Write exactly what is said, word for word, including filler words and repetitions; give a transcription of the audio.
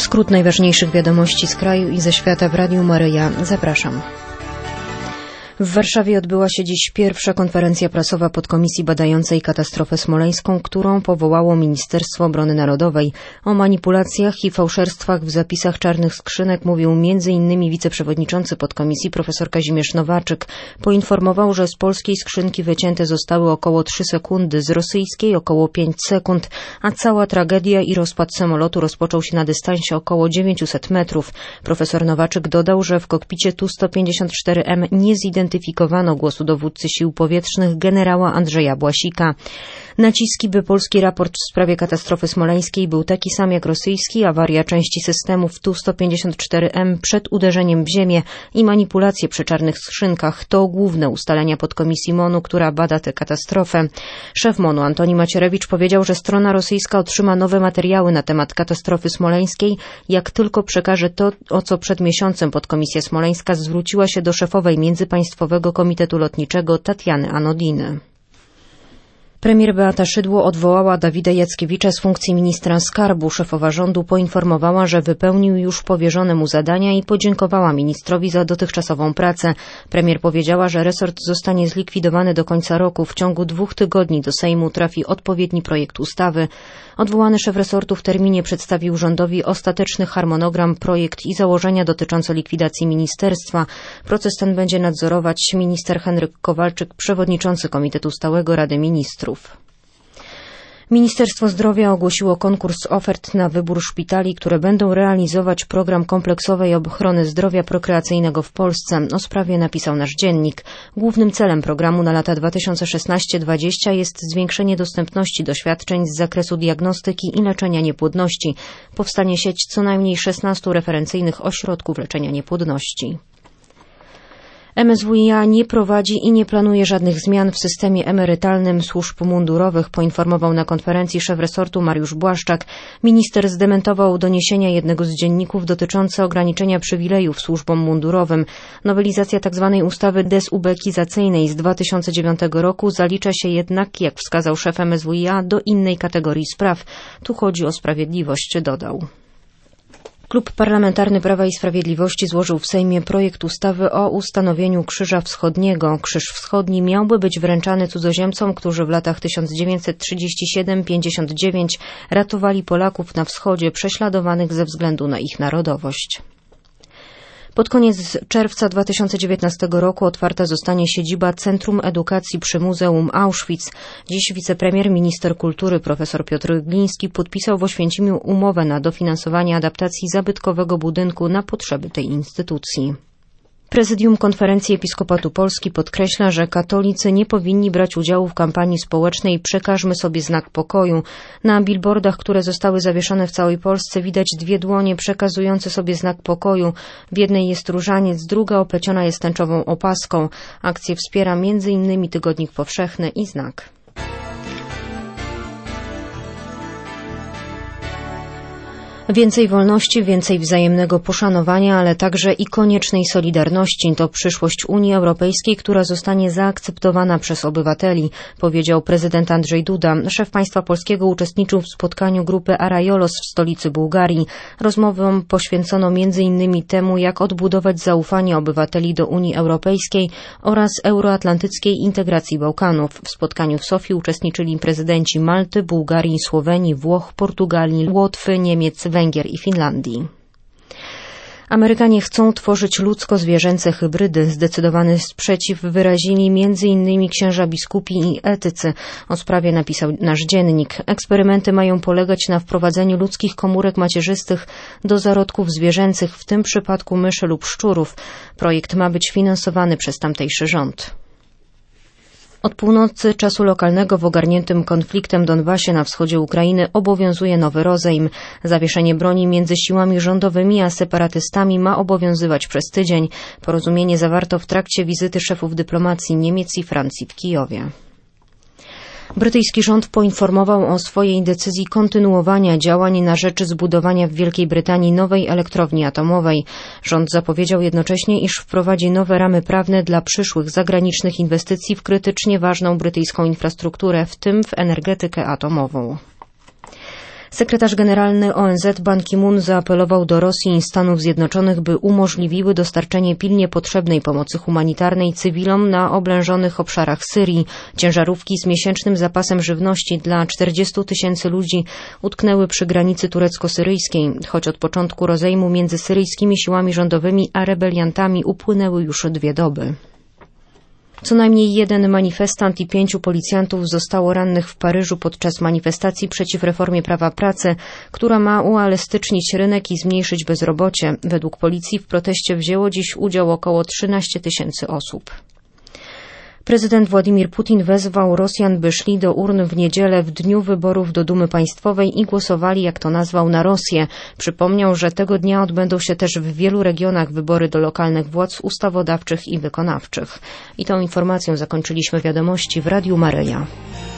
Skrót najważniejszych wiadomości z kraju i ze świata w Radiu Maryja. Zapraszam. W Warszawie odbyła się dziś pierwsza konferencja prasowa podkomisji badającej katastrofę smoleńską, którą powołało Ministerstwo Obrony Narodowej. O manipulacjach i fałszerstwach w zapisach czarnych skrzynek mówił między innymi wiceprzewodniczący podkomisji profesor Kazimierz Nowaczyk. Poinformował, że z polskiej skrzynki wycięte zostały około trzy sekundy, z rosyjskiej około pięć sekund, a cała tragedia i rozpad samolotu rozpoczął się na dystansie około dziewięćset metrów. Profesor Nowaczyk dodał, że w kokpicie Tu sto pięćdziesiąt cztery M nie zidentyfikowano Identyfikowano głosu dowódcy sił powietrznych generała Andrzeja Błasika. Naciski, by polski raport w sprawie katastrofy smoleńskiej był taki sam jak rosyjski, awaria części systemów Tu sto pięćdziesiąt cztery M przed uderzeniem w ziemię i manipulacje przy czarnych skrzynkach to główne ustalenia podkomisji MONU, która bada tę katastrofę. Szef MONU Antoni Macierewicz powiedział, że strona rosyjska otrzyma nowe materiały na temat katastrofy smoleńskiej, jak tylko przekaże to, o co przed miesiącem podkomisja smoleńska zwróciła się do szefowej Międzypaństwowego Komitetu Lotniczego Tatiany Anodiny. Premier Beata Szydło odwołała Dawida Jackiewicza z funkcji ministra skarbu. Szefowa rządu poinformowała, że wypełnił już powierzone mu zadania i podziękowała ministrowi za dotychczasową pracę. Premier powiedziała, że resort zostanie zlikwidowany do końca roku. W ciągu dwóch tygodni do Sejmu trafi odpowiedni projekt ustawy. Odwołany szef resortu w terminie przedstawił rządowi ostateczny harmonogram, projekt i założenia dotyczące likwidacji ministerstwa. Proces ten będzie nadzorować minister Henryk Kowalczyk, przewodniczący Komitetu Stałego Rady Ministrów. Ministerstwo Zdrowia ogłosiło konkurs ofert na wybór szpitali, które będą realizować program kompleksowej ochrony zdrowia prokreacyjnego w Polsce. O sprawie napisał nasz dziennik. Głównym celem programu na lata dwa tysiące szesnaście do dwudziestego jest zwiększenie dostępności do świadczeń z zakresu diagnostyki i leczenia niepłodności. Powstanie sieć co najmniej szesnastu referencyjnych ośrodków leczenia niepłodności. M S W i A nie prowadzi i nie planuje żadnych zmian w systemie emerytalnym służb mundurowych, poinformował na konferencji szef resortu Mariusz Błaszczak. Minister zdementował doniesienia jednego z dzienników dotyczące ograniczenia przywilejów służbom mundurowym. Nowelizacja tzw. ustawy dezubekizacyjnej z dwa tysiące dziewiątego roku zalicza się jednak, jak wskazał szef M S W i A, do innej kategorii spraw. Tu chodzi o sprawiedliwość, dodał. Klub Parlamentarny Prawa i Sprawiedliwości złożył w Sejmie projekt ustawy o ustanowieniu Krzyża Wschodniego. Krzyż Wschodni miałby być wręczany cudzoziemcom, którzy w latach tysiąc dziewięćset trzydziestym siódmym do pięćdziesiątego dziewiątego ratowali Polaków na wschodzie prześladowanych ze względu na ich narodowość. Pod koniec czerwca dwa tysiące dziewiętnastego roku otwarta zostanie siedziba Centrum Edukacji przy Muzeum Auschwitz. Dziś wicepremier, minister kultury profesor Piotr Gliński podpisał w Oświęcimiu umowę na dofinansowanie adaptacji zabytkowego budynku na potrzeby tej instytucji. Prezydium Konferencji Episkopatu Polski podkreśla, że katolicy nie powinni brać udziału w kampanii społecznej Przekażmy sobie znak pokoju. Na billboardach, które zostały zawieszone w całej Polsce, widać dwie dłonie przekazujące sobie znak pokoju. W jednej jest różaniec, druga opleciona jest tęczową opaską. Akcję wspiera między innymi Tygodnik Powszechny i Znak. Więcej wolności, więcej wzajemnego poszanowania, ale także i koniecznej solidarności to przyszłość Unii Europejskiej, która zostanie zaakceptowana przez obywateli, powiedział prezydent Andrzej Duda. Szef państwa polskiego uczestniczył w spotkaniu grupy Arajolos w stolicy Bułgarii. Rozmowom poświęcono między innymi temu, jak odbudować zaufanie obywateli do Unii Europejskiej oraz euroatlantyckiej integracji Bałkanów. W spotkaniu w Sofii uczestniczyli prezydenci Malty, Bułgarii, Słowenii, Włoch, Portugalii, Łotwy, Niemiec, Węgier i Finlandii. Amerykanie chcą tworzyć ludzko-zwierzęce hybrydy. Zdecydowany sprzeciw wyrazili między innymi księża biskupi i etycy. O sprawie napisał nasz dziennik. Eksperymenty mają polegać na wprowadzeniu ludzkich komórek macierzystych do zarodków zwierzęcych, w tym przypadku myszy lub szczurów. Projekt ma być finansowany przez tamtejszy rząd. Od północy czasu lokalnego w ogarniętym konfliktem Donbasie na wschodzie Ukrainy obowiązuje nowy rozejm. Zawieszenie broni między siłami rządowymi a separatystami ma obowiązywać przez tydzień. Porozumienie zawarto w trakcie wizyty szefów dyplomacji Niemiec i Francji w Kijowie. Brytyjski rząd poinformował o swojej decyzji kontynuowania działań na rzecz zbudowania w Wielkiej Brytanii nowej elektrowni atomowej. Rząd zapowiedział jednocześnie, iż wprowadzi nowe ramy prawne dla przyszłych zagranicznych inwestycji w krytycznie ważną brytyjską infrastrukturę, w tym w energetykę atomową. Sekretarz generalny O N Z Ban Ki-moon zaapelował do Rosji i Stanów Zjednoczonych, by umożliwiły dostarczenie pilnie potrzebnej pomocy humanitarnej cywilom na oblężonych obszarach Syrii. Ciężarówki z miesięcznym zapasem żywności dla czterdziestu tysięcy ludzi utknęły przy granicy turecko-syryjskiej, choć od początku rozejmu między syryjskimi siłami rządowymi a rebeliantami upłynęły już dwie doby. Co najmniej jeden manifestant i pięciu policjantów zostało rannych w Paryżu podczas manifestacji przeciw reformie prawa pracy, która ma uelastycznić rynek i zmniejszyć bezrobocie. Według policji w proteście wzięło dziś udział około trzynaście tysięcy osób. Prezydent Władimir Putin wezwał Rosjan, by szli do urn w niedzielę w dniu wyborów do Dumy Państwowej i głosowali, jak to nazwał, na Rosję. Przypomniał, że tego dnia odbędą się też w wielu regionach wybory do lokalnych władz ustawodawczych i wykonawczych. I tą informacją zakończyliśmy wiadomości w Radiu Maryja.